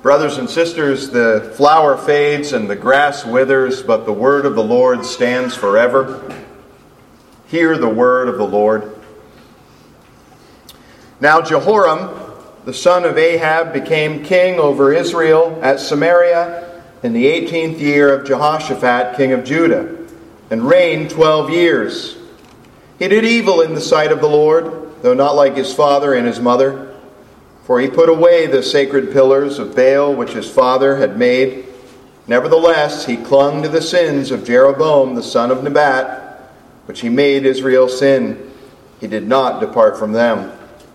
Brothers and sisters, the flower fades and the grass withers, but the word of the Lord stands forever. Hear the word of the Lord. Now Jehoram, the son of Ahab, became king over Israel at Samaria in the 18th year of Jehoshaphat, king of Judah, and reigned 12 years. He did evil in the sight of the Lord, though not like his father and his mother. For he put away the sacred pillars of Baal which his father had made. Nevertheless, he clung to the sins of Jeroboam the son of Nebat, which he made Israel sin. He did not depart from them.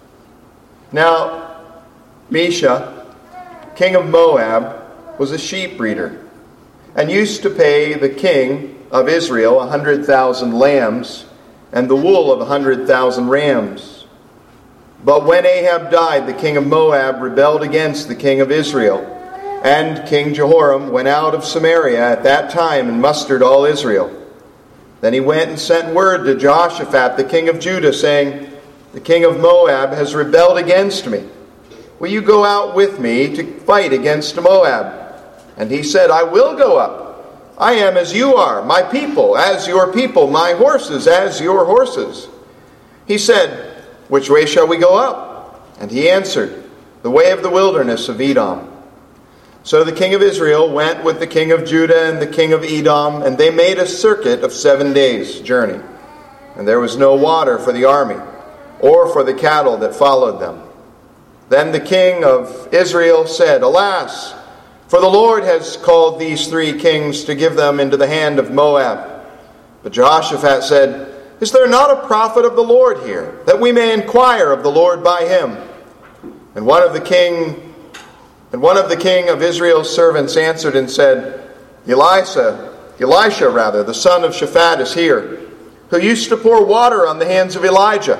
Now, Mesha, king of Moab, was a sheep breeder, and used to pay the king of Israel 100,000 lambs, and the wool of 100,000 rams. But when Ahab died, the king of Moab rebelled against the king of Israel. And King Jehoram went out of Samaria at that time and mustered all Israel. Then he went and sent word to Jehoshaphat, the king of Judah, saying, "The king of Moab has rebelled against me. Will you go out with me to fight against Moab?" And he said, "I will go up. I am as you are, my people as your people, my horses as your horses." He said, "Which way shall we go up?" And he answered, "The way of the wilderness of Edom." So the king of Israel went with the king of Judah and the king of Edom, and they made a circuit of 7 days' journey. And there was no water for the army, or for the cattle that followed them. Then the king of Israel said, "Alas, for the Lord has called these 3 kings to give them into the hand of Moab." But Jehoshaphat said, "Is there not a prophet of the Lord here, that we may inquire of the Lord by him?" And one of the king of Israel's servants answered and said, Elisha, the son of Shaphat, is here, who used to pour water on the hands of Elijah."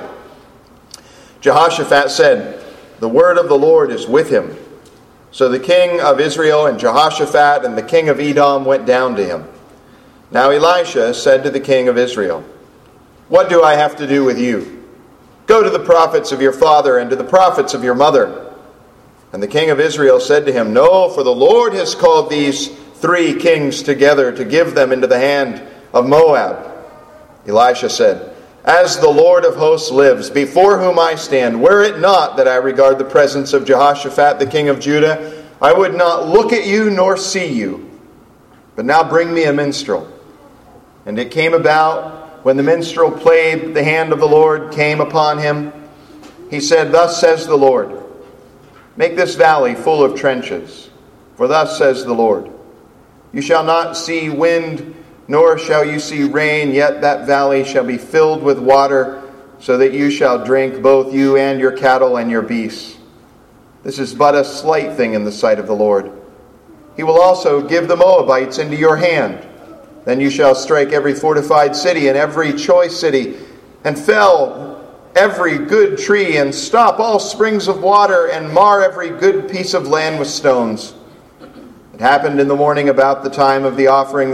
Jehoshaphat said, "The word of the Lord is with him." So the king of Israel and Jehoshaphat and the king of Edom went down to him. Now Elisha said to the king of Israel, "What do I have to do with you? Go to the prophets of your father and to the prophets of your mother." And the king of Israel said to him, "No, for the Lord has called these 3 kings together to give them into the hand of Moab." Elisha said, "As the Lord of hosts lives, before whom I stand, were it not that I regard the presence of Jehoshaphat the king of Judah, I would not look at you nor see you. But now bring me a minstrel." And it came about, when the minstrel played, the hand of the Lord came upon him. He said, "Thus says the Lord, make this valley full of trenches. For thus says the Lord, you shall not see wind, nor shall you see rain, yet that valley shall be filled with water, so that you shall drink, both you and your cattle and your beasts. This is but a slight thing in the sight of the Lord. He will also give the Moabites into your hand. Then you shall strike every fortified city and every choice city, and fell every good tree, and stop all springs of water, and mar every good piece of land with stones." It happened in the morning about the time of offering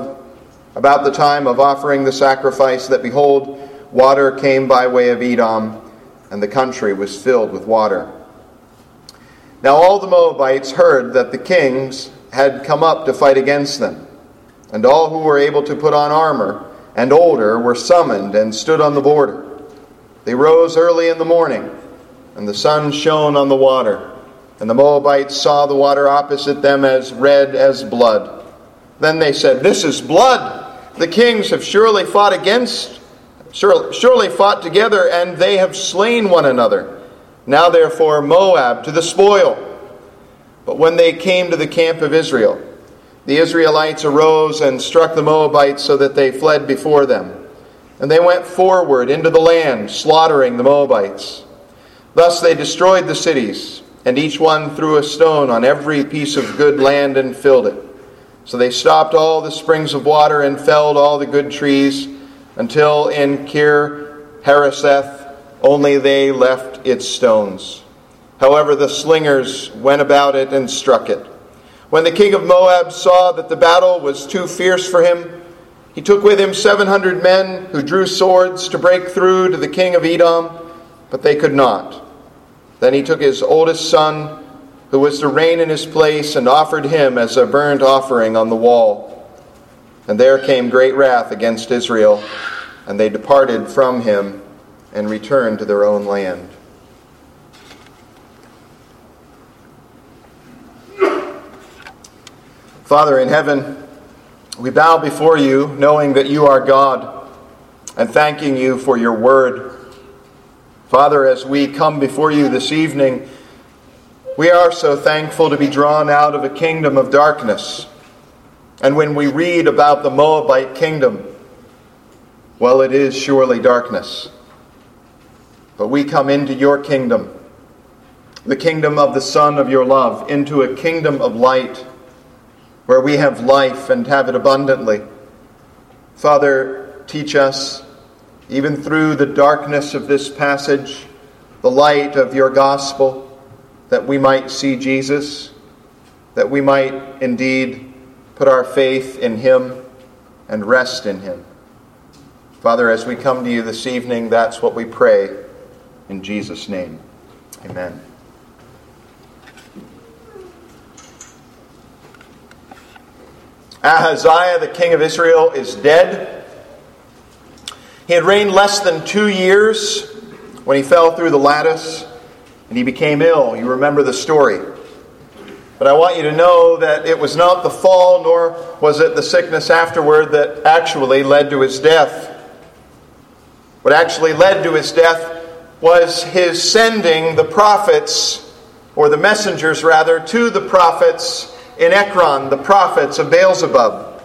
the sacrifice, that behold, water came by way of Edom, and the country was filled with water. Now all the Moabites heard that the kings had come up to fight against them. And all who were able to put on armor and older were summoned and stood on the border. They rose early in the morning, and the sun shone on the water. And the Moabites saw the water opposite them as red as blood. Then they said, "This is blood. The kings have surely fought together, and they have slain one another. Now therefore Moab to the spoil." But when they came to the camp of Israel, the Israelites arose and struck the Moabites so that they fled before them. And they went forward into the land, slaughtering the Moabites. Thus they destroyed the cities, and each one threw a stone on every piece of good land and filled it. So they stopped all the springs of water and felled all the good trees, until in Kir Hareseth only they left its stones. However, the slingers went about it and struck it. When the king of Moab saw that the battle was too fierce for him, he took with him 700 men who drew swords to break through to the king of Edom, but they could not. Then he took his oldest son, who was to reign in his place, and offered him as a burnt offering on the wall. And there came great wrath against Israel, and they departed from him and returned to their own land. Father in heaven, we bow before you, knowing that you are God, and thanking you for your word. Father, as we come before you this evening, we are so thankful to be drawn out of a kingdom of darkness. And when we read about the Moabite kingdom, well, it is surely darkness. But we come into your kingdom, the kingdom of the Son of your love, into a kingdom of light, where we have life and have it abundantly. Father, teach us, even through the darkness of this passage, the light of your gospel, that we might see Jesus, that we might indeed put our faith in him and rest in him. Father, as we come to you this evening, that's what we pray in Jesus' name. Amen. Ahaziah, the king of Israel, is dead. He had reigned less than 2 years when he fell through the lattice and he became ill. You remember the story. But I want you to know that it was not the fall, nor was it the sickness afterward that actually led to his death. What actually led to his death was his sending the prophets, or the messengers rather, to the prophets in Ekron, the prophets of Beelzebub.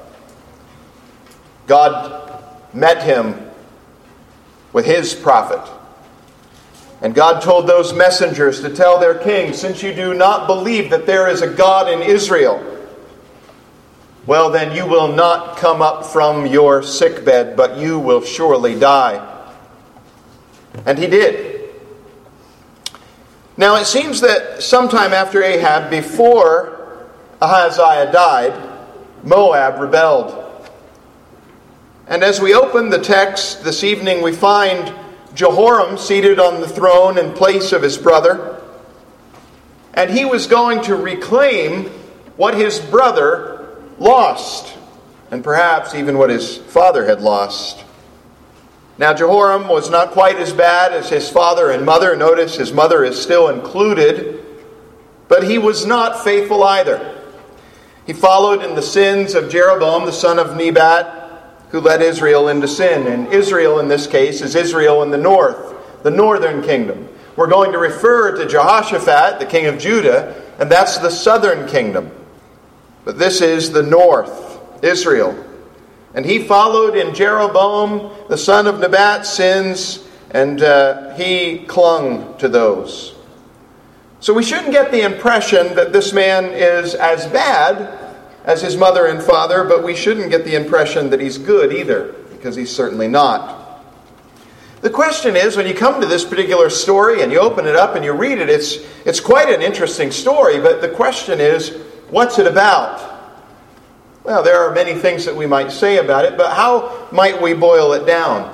God met him with his prophet. And God told those messengers to tell their king, since you do not believe that there is a God in Israel, well then you will not come up from your sickbed, but you will surely die. And he did. Now it seems that sometime after Ahab, before Ahaziah died, Moab rebelled. And as we open the text this evening, we find Jehoram seated on the throne in place of his brother. And he was going to reclaim what his brother lost, and perhaps even what his father had lost. Now Jehoram was not quite as bad as his father and mother. Notice his mother is still included. But he was not faithful either. He followed in the sins of Jeroboam, the son of Nebat, who led Israel into sin. And Israel in this case is Israel in the north, the northern kingdom. We're going to refer to Jehoshaphat, the king of Judah, and that's the southern kingdom. But this is the north, Israel. And he followed in Jeroboam, the son of Nebat's sins, and he clung to those. So we shouldn't get the impression that this man is as bad as his mother and father, but we shouldn't get the impression that he's good either, because he's certainly not. The question is, when you come to this particular story and you open it up and you read it, it's quite an interesting story, but the question is, what's it about? Well, there are many things that we might say about it, but how might we boil it down?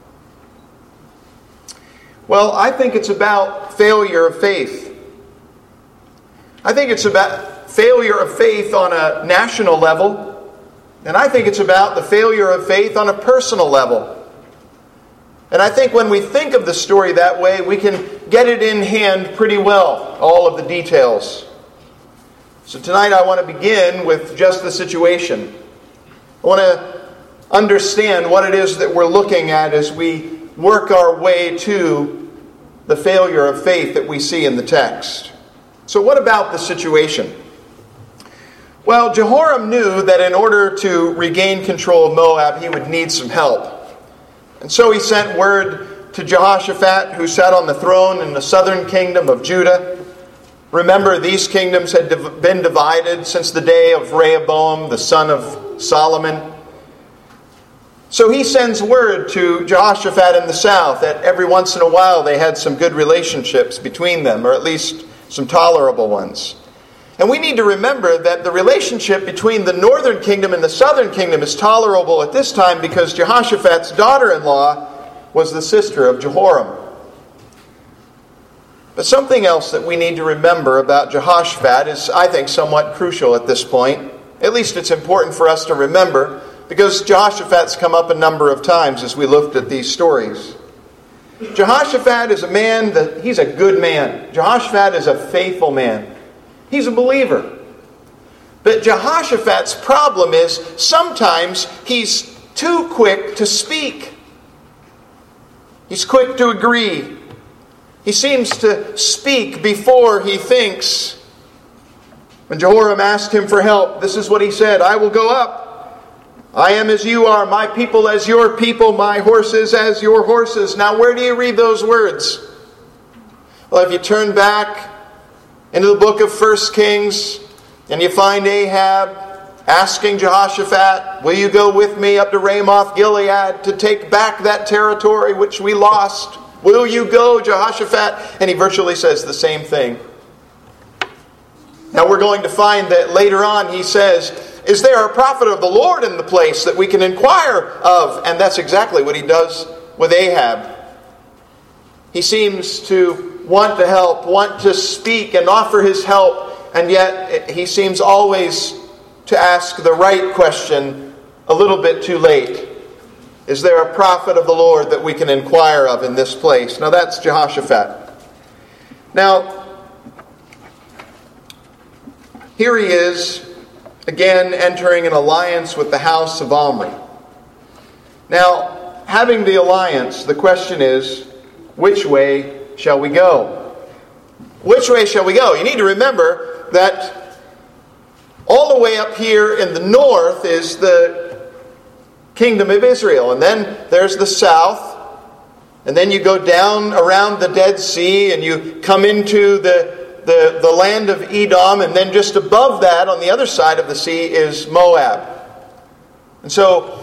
Well, I think it's about failure of faith. I think it's about failure of faith on a national level, and I think it's about the failure of faith on a personal level. And I think when we think of the story that way, we can get it in hand pretty well, all of the details. So tonight I want to begin with just the situation. I want to understand what it is that we're looking at as we work our way to the failure of faith that we see in the text. So what about the situation? Well, Jehoram knew that in order to regain control of Moab, he would need some help. And so he sent word to Jehoshaphat, who sat on the throne in the southern kingdom of Judah. Remember, these kingdoms had been divided since the day of Rehoboam, the son of Solomon. So he sends word to Jehoshaphat in the south that every once in a while they had some good relationships between them, or at least some tolerable ones. And we need to remember that the relationship between the northern kingdom and the southern kingdom is tolerable at this time because Jehoshaphat's daughter-in-law was the sister of Jehoram. But something else that we need to remember about Jehoshaphat is, I think, somewhat crucial at this point. At least it's important for us to remember, because Jehoshaphat's come up a number of times as we looked at these stories. Jehoshaphat is a man he's a good man. Jehoshaphat is a faithful man. He's a believer. But Jehoshaphat's problem is sometimes he's too quick to speak. He's quick to agree. He seems to speak before he thinks. When Jehoram asked him for help, this is what he said: "I will go up. I am as you are, my people as your people, my horses as your horses." Now, where do you read those words? Well, if you turn back into the book of 1 Kings, and you find Ahab asking Jehoshaphat, "Will you go with me up to Ramoth Gilead to take back that territory which we lost? Will you go, Jehoshaphat?" And he virtually says the same thing. Now we're going to find that later on he says, "Is there a prophet of the Lord in the place that we can inquire of?" And that's exactly what he does with Ahab. He seems to want to help, want to speak and offer his help, and yet he seems always to ask the right question a little bit too late. Is there a prophet of the Lord that we can inquire of in this place? Now that's Jehoshaphat. Now, here he is, again entering an alliance with the house of Omri. Now, having the alliance, the question is, which way shall we go? Which way shall we go? You need to remember that all the way up here in the north is the kingdom of Israel. And then there's the south. And then you go down around the Dead Sea and you come into the land of Edom. And then just above that, on the other side of the sea, is Moab. And so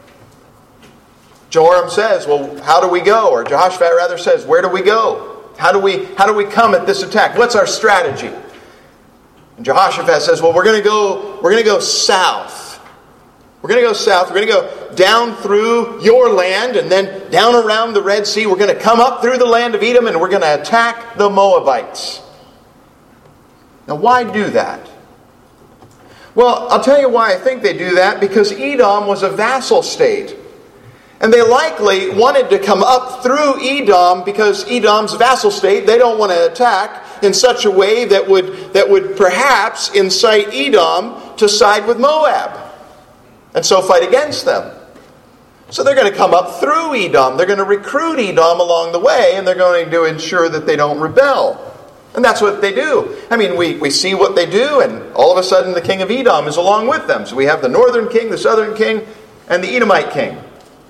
Jehoram says, well, how do we go? Or Jehoshaphat rather says, where do we go? How do we come at this attack? What's our strategy? And Jehoshaphat says, well, we're going to go south. We're going to go south. We're going to go down through your land and then down around the Red Sea. We're going to come up through the land of Edom and we're going to attack the Moabites. Now, why do that? Well, I'll tell you why I think they do that. Because Edom was a vassal state. And they likely wanted to come up through Edom because Edom's a vassal state. They don't want to attack in such a way that would perhaps incite Edom to side with Moab and so fight against them. So they're going to come up through Edom. They're going to recruit Edom along the way, and they're going to ensure that they don't rebel. And that's what they do. I mean, we see what they do, and all of a sudden the king of Edom is along with them. So we have the northern king, the southern king, and the Edomite king.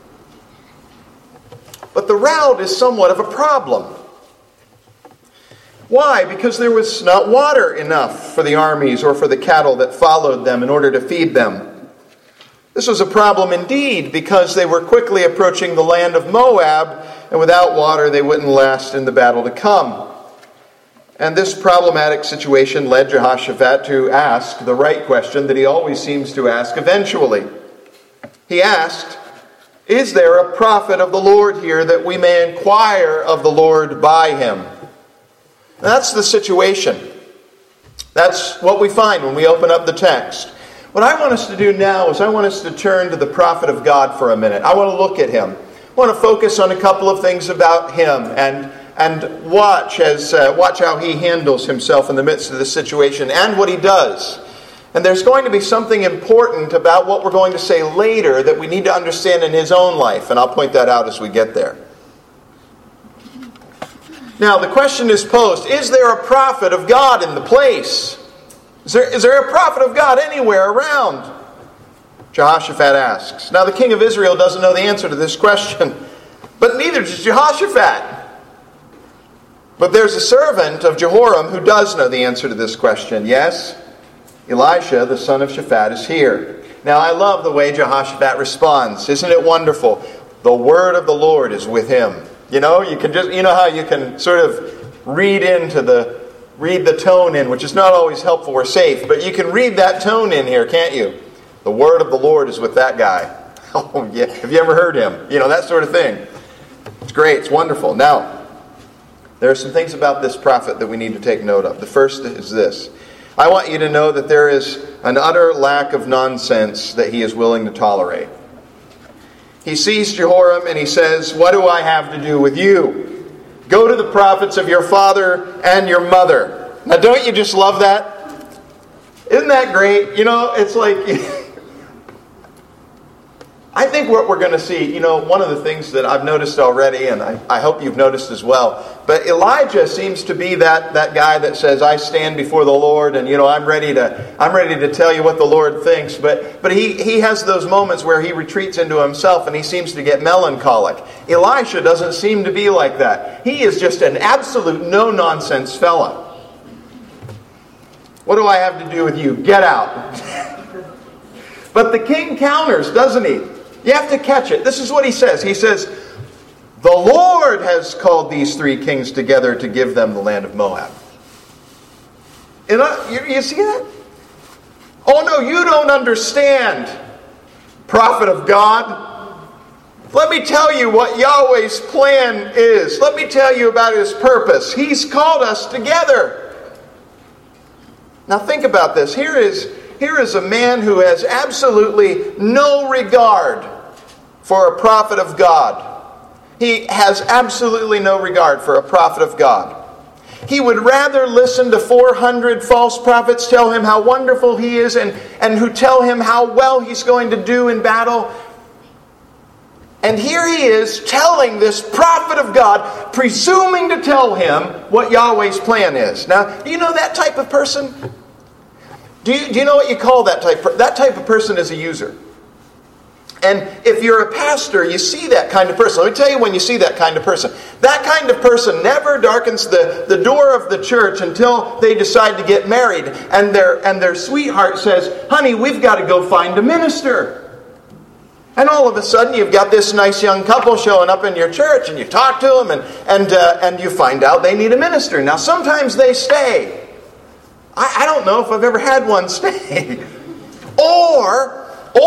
But the route is somewhat of a problem. Why? Because there was not water enough for the armies or for the cattle that followed them in order to feed them. This was a problem indeed, because they were quickly approaching the land of Moab, and without water they wouldn't last in the battle to come. And this problematic situation led Jehoshaphat to ask the right question that he always seems to ask eventually. He asked, "Is there a prophet of the Lord here that we may inquire of the Lord by him?" Now, that's the situation. That's what we find when we open up the text. What I want us to do now is I want us to turn to the prophet of God for a minute. I want to look at him. I want to focus on a couple of things about him and watch how he handles himself in the midst of the situation and what he does. And there's going to be something important about what we're going to say later that we need to understand in his own life, and I'll point that out as we get there. Now, the question is posed, is there a prophet of God in the place? Is there a prophet of God anywhere around? Jehoshaphat asks. Now, the king of Israel doesn't know the answer to this question, but neither does Jehoshaphat. But there's a servant of Jehoram who does know the answer to this question. Yes, Elisha, the son of Shaphat, is here. Now, I love the way Jehoshaphat responds. Isn't it wonderful? The word of the Lord is with him. You know how you can sort of read the tone in, which is not always helpful or safe, but you can read that tone in here, can't you? The word of the Lord is with that guy. Oh, yeah. Have you ever heard him? You know, that sort of thing. It's great. It's wonderful. Now, There are some things about this prophet that we need to take note of. The first is this. I want you to know that there is an utter lack of nonsense that he is willing to tolerate. He sees Jehoram and he says, "What do I have to do with you? Go to the prophets of your father and your mother." Now, don't you just love that? Isn't that great? You know, it's like... I think what we're going to see, one of the things that I've noticed already, and I hope you've noticed as well, but Elijah seems to be that guy that says, "I stand before the Lord, and I'm ready to tell you what the Lord thinks." But he has those moments where he retreats into himself and he seems to get melancholic. Elisha doesn't seem to be like that. He is just an absolute no-nonsense fella. "What do I have to do with you? Get out." But the king counters, doesn't he? You have to catch it. This is what he says. He says, "The Lord has called these three kings together to give them the land of Moab." You see that? "Oh no, you don't understand, prophet of God. Let me tell you what Yahweh's plan is. Let me tell you about His purpose. He's called us together." Now think about this. Here is a man who has absolutely no regard for a prophet of God. He has absolutely no regard for a prophet of God. He would rather listen to 400 false prophets tell him how wonderful he is and who tell him how well he's going to do in battle. And here he is telling this prophet of God, presuming to tell him what Yahweh's plan is. Now, do you know that type of person? Do you know what you call that type? That type of person is a user. And if you're a pastor, you see that kind of person. Let me tell you when you see that kind of person. That kind of person never darkens the door of the church until they decide to get married. And their sweetheart says, "Honey, we've got to go find a minister." And all of a sudden you've got this nice young couple showing up in your church, and you talk to them and you find out they need a minister. Now sometimes they stay. I don't know if I've ever had one stay. Or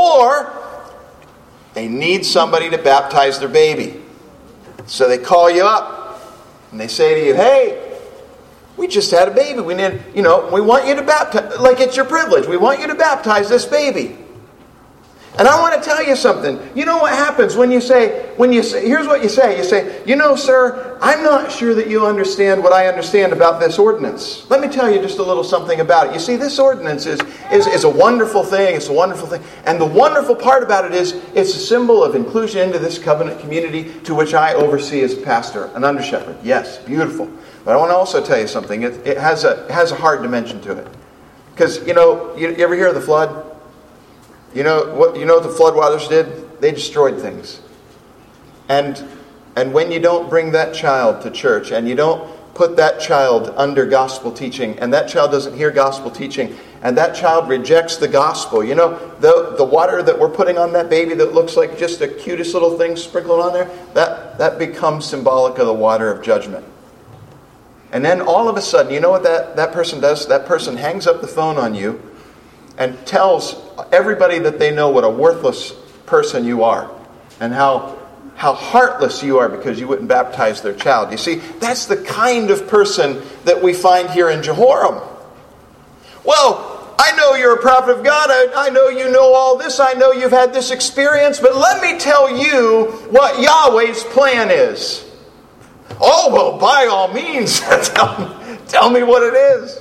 they need somebody to baptize their baby. So they call you up and they say to you, "Hey, we just had a baby. We want you to baptize, like it's your privilege. We want you to baptize this baby." And I want to tell you something. You know what happens when you say, here's what you say. You say, "Sir, I'm not sure that you understand what I understand about this ordinance. Let me tell you just a little something about it. You see, this ordinance is a wonderful thing. It's a wonderful thing. And the wonderful part about it is it's a symbol of inclusion into this covenant community to which I oversee as a pastor, an under-shepherd." Yes, beautiful. But I want to also tell you something. It has a hard dimension to it. Because, you ever hear of the flood? You know what the floodwaters did? They destroyed things. And when you don't bring that child to church, and you don't put that child under gospel teaching, and that child doesn't hear gospel teaching, and that child rejects the gospel, the water that we're putting on that baby that looks like just the cutest little thing sprinkled on there, that becomes symbolic of the water of judgment. And then all of a sudden, you know what that person does? That person hangs up the phone on you and tells everybody that they know what a worthless person you are and how heartless you are because you wouldn't baptize their child. You see, that's the kind of person that we find here in Jehoram. "Well, I know you're a prophet of God. I know you know all this. I know you've had this experience. But let me tell you what Yahweh's plan is." "Oh, well, by all means, tell me what it is."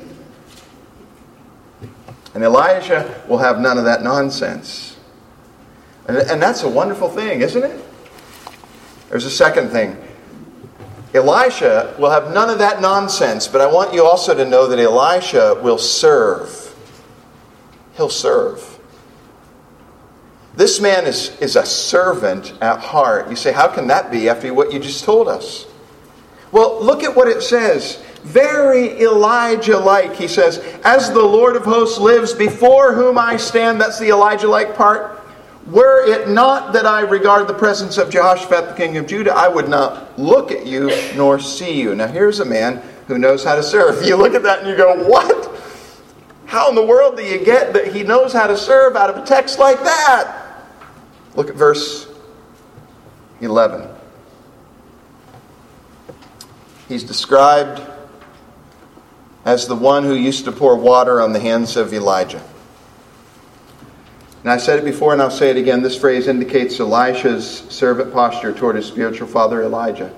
And Elijah will have none of that nonsense. And that's a wonderful thing, isn't it? There's a second thing. Elisha will have none of that nonsense, but I want you also to know that Elisha will serve. He'll serve. This man is a servant at heart. You say, how can that be after what you just told us? Well, look at what it says. Very Elijah-like. He says, "As the Lord of hosts lives, before whom I stand," that's the Elijah-like part, "were it not that I regard the presence of Jehoshaphat, the king of Judah, I would not look at you nor see you." Now here's a man who knows how to serve. You look at that and you go, what? How in the world do you get that he knows how to serve out of a text like that? Look at verse 11. He's described as the one who used to pour water on the hands of Elijah. And I said it before and I'll say it again. This phrase indicates Elisha's servant posture toward his spiritual father Elijah.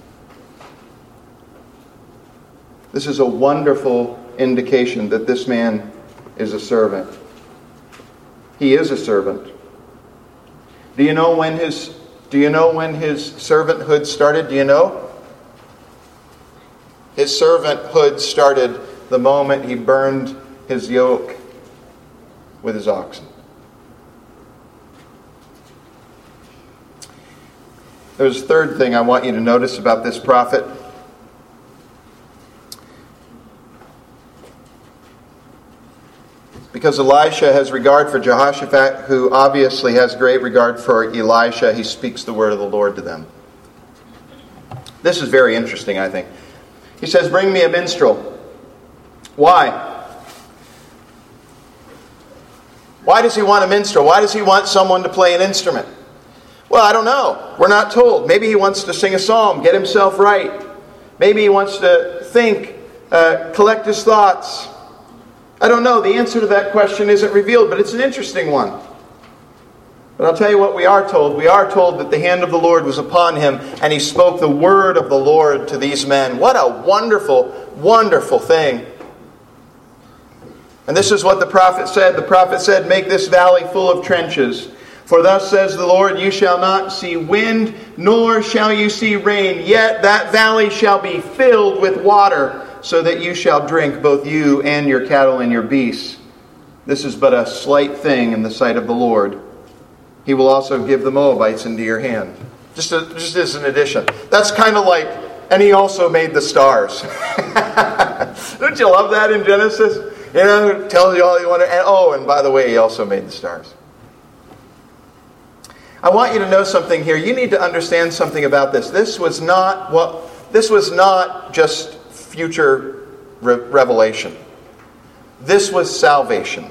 This is a wonderful indication that this man is a servant. He is a servant. Do you know when his servanthood started? Do you know? His servanthood started the moment he burned his yoke with his oxen. There's a third thing I want you to notice about this prophet. Because Elisha has regard for Jehoshaphat, who obviously has great regard for Elisha, he speaks the word of the Lord to them. This is very interesting, I think. He says, "Bring me a minstrel." Why? Why does he want a minstrel? Why does he want someone to play an instrument? Well, I don't know. We're not told. Maybe he wants to sing a psalm, get himself right. Maybe he wants to think, collect his thoughts. I don't know. The answer to that question isn't revealed, but it's an interesting one. But I'll tell you what we are told. We are told that the hand of the Lord was upon him, and he spoke the word of the Lord to these men. What a wonderful, wonderful thing. And this is what the prophet said. The prophet said, "Make this valley full of trenches. For thus says the Lord, you shall not see wind, nor shall you see rain. Yet that valley shall be filled with water, so that you shall drink, both you and your cattle and your beasts. This is but a slight thing in the sight of the Lord. He will also give the Moabites into your hand." Just as an addition. That's kind of like, "And he also made the stars." Don't you love that in Genesis? You know, it tells you all you want to. And by the way, he also made the stars. I want you to know something here. You need to understand something about this. This was not just future revelation. This was salvation.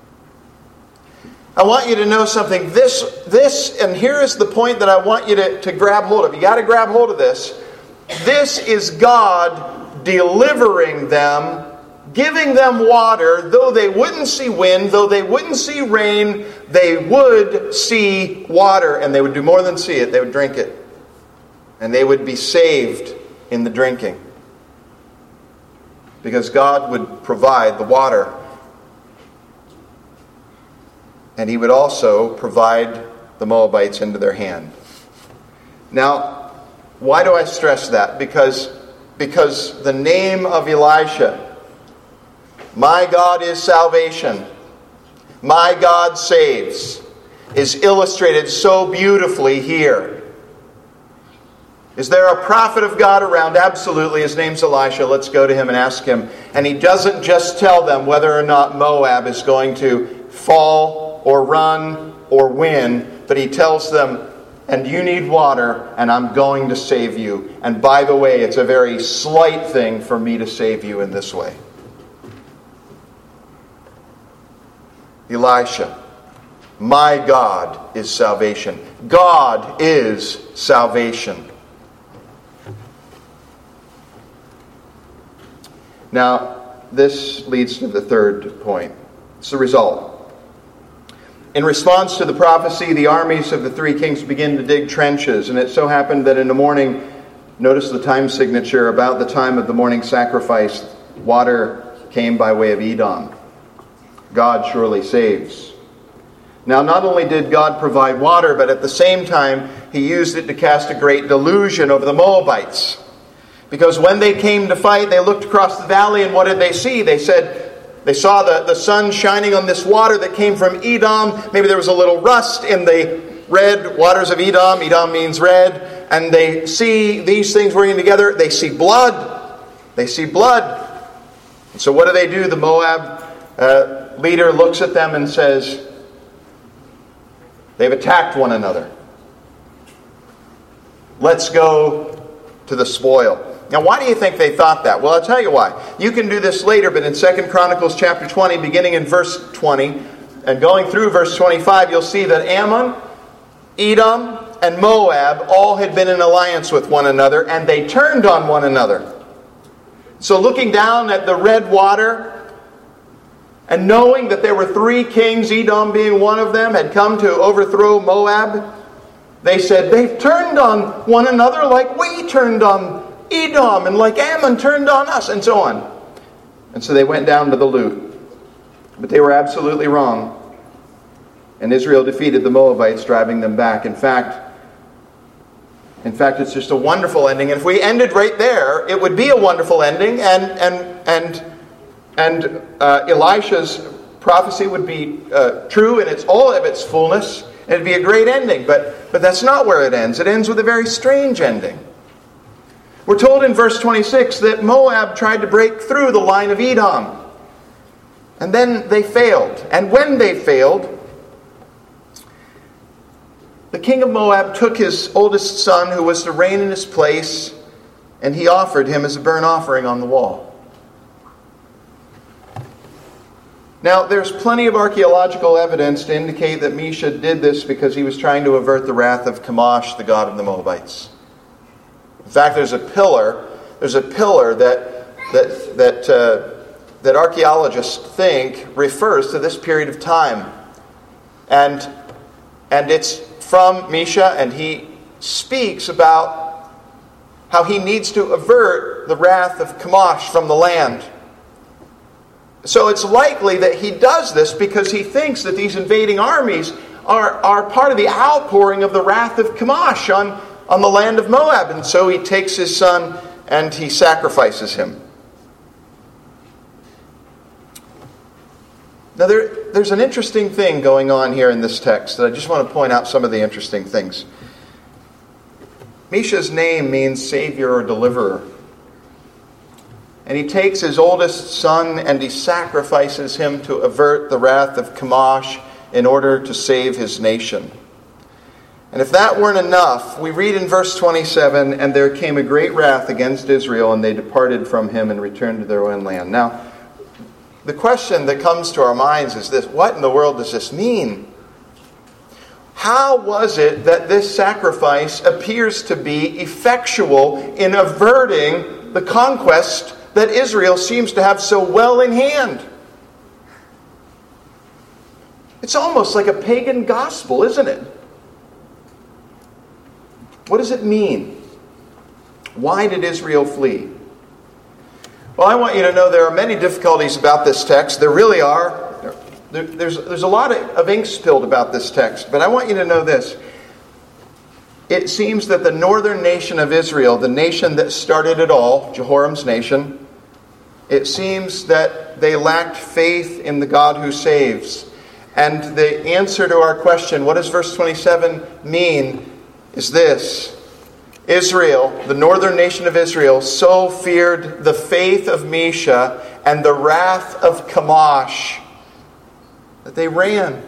I want you to know something. This, and here is the point that I want you to grab hold of. You got to grab hold of this. This is God delivering them, giving them water. Though they wouldn't see wind, though they wouldn't see rain, they would see water. And they would do more than see it. They would drink it. And they would be saved in the drinking. Because God would provide the water. And he would also provide the Moabites into their hand. Now, why do I stress that? Because the name of Elisha, "My God is salvation, my God saves," is illustrated so beautifully here. Is there a prophet of God around? Absolutely. His name's Elisha. Let's go to him and ask him. And he doesn't just tell them whether or not Moab is going to fall or run or win, but he tells them, "And you need water, and I'm going to save you. And by the way, it's a very slight thing for me to save you in this way." Elisha, "My God is salvation." God is salvation. Now, this leads to the third point. It's the result. In response to the prophecy, the armies of the three kings begin to dig trenches. And it so happened that in the morning, notice the time signature, about the time of the morning sacrifice, water came by way of Edom. God surely saves. Now, not only did God provide water, but at the same time, he used it to cast a great delusion over the Moabites. Because when they came to fight, they looked across the valley, and what did they see? They said they saw the sun shining on this water that came from Edom. Maybe there was a little rust in the red waters of Edom. Edom means red. And they see these things working together. They see blood. They see blood. And so what do? The Moab leader looks at them and says, "They've attacked one another. Let's go to the spoil." Now, why do you think they thought that? Well, I'll tell you why. You can do this later, but in 2 Chronicles chapter 20, beginning in verse 20, and going through verse 25, you'll see that Ammon, Edom, and Moab all had been in alliance with one another, and they turned on one another. So looking down at the red water, and knowing that there were 3 kings, Edom being one of them, had come to overthrow Moab, they said, they've turned on one another like we turned on Edom, and like Ammon turned on us, and so on. And so they went down to the loot. But they were absolutely wrong. And Israel defeated the Moabites, driving them back. In fact, it's just a wonderful ending. And if we ended right there, it would be a wonderful ending, and Elisha's prophecy would be true in all of its fullness. And it'd be a great ending. But that's not where it ends. It ends with a very strange ending. We're told in verse 26 that Moab tried to break through the line of Edom. And then they failed. And when they failed, the king of Moab took his oldest son, who was to reign in his place, and he offered him as a burnt offering on the wall. Now, there's plenty of archaeological evidence to indicate that Mesha did this because he was trying to avert the wrath of Chemosh, the god of the Moabites. In fact, there's a pillar that archaeologists think refers to this period of time. And it's from Mesha, and he speaks about how he needs to avert the wrath of Chemosh from the land. So it's likely that he does this because he thinks that these invading armies are part of the outpouring of the wrath of Chemosh on the land of Moab. And so he takes his son and he sacrifices him. Now there's an interesting thing going on here in this text that I just want to point out some of the interesting things. Mesha's name means Savior or Deliverer. And he takes his oldest son and he sacrifices him to avert the wrath of Chemosh in order to save his nation. And if that weren't enough, we read in verse 27, and there came a great wrath against Israel, and they departed from him and returned to their own land. Now, the question that comes to our minds is this: what in the world does this mean? How was it that this sacrifice appears to be effectual in averting the conquest that Israel seems to have so well in hand? It's almost like a pagan gospel, isn't it? What does it mean? Why did Israel flee? Well, I want you to know there are many difficulties about this text. There really are. There's a lot of ink spilled about this text. But I want you to know this. It seems that the northern nation of Israel, the nation that started it all, Jehoram's nation, it seems that they lacked faith in the God who saves. And the answer to our question, what does verse 27 mean, is this: Israel, the northern nation of Israel, so feared the faith of Mesha and the wrath of Chemosh that they ran.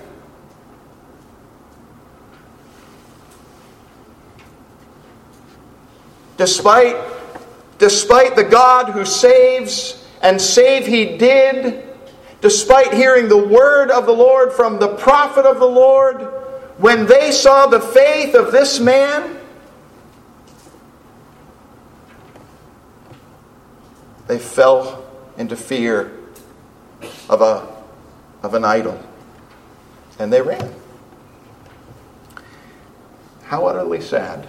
Despite the God who saves, and save he did, despite hearing the word of the Lord from the prophet of the Lord, when they saw the faith of this man, they fell into fear of an idol. And they ran. How utterly sad.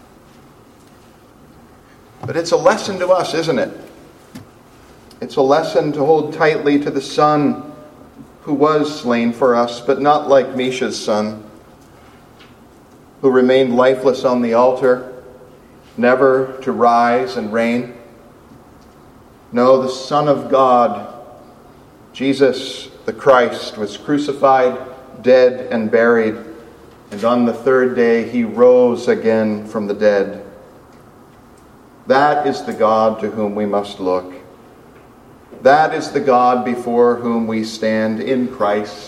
But it's a lesson to us, isn't it? It's a lesson to hold tightly to the Son who was slain for us, but not like Mesha's son, who remained lifeless on the altar, never to rise and reign. No, the Son of God, Jesus the Christ, was crucified, dead, and buried, and on the third day he rose again from the dead. That is the God to whom we must look. That is the God before whom we stand in Christ.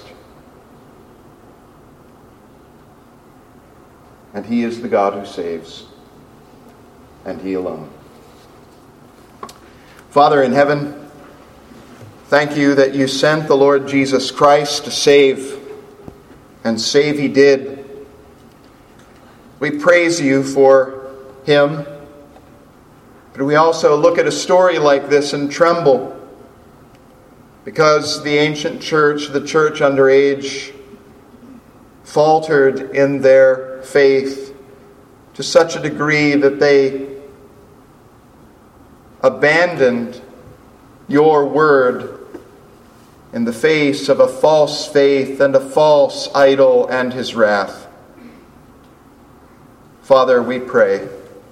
And he is the God who saves, and he alone. Father in heaven, thank you that you sent the Lord Jesus Christ to save, and save he did. We praise you for him. But we also look at a story like this and tremble, because the ancient church, the church under age, faltered in their faith to such a degree that they abandoned your word in the face of a false faith and a false idol and his wrath. Father, we pray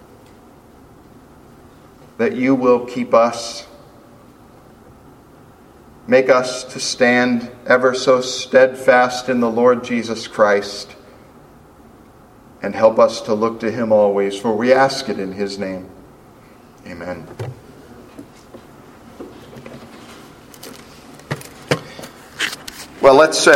that you will keep us, make us to stand ever so steadfast in the Lord Jesus Christ, and help us to look to him always, for we ask it in his name. Amen. Well, let's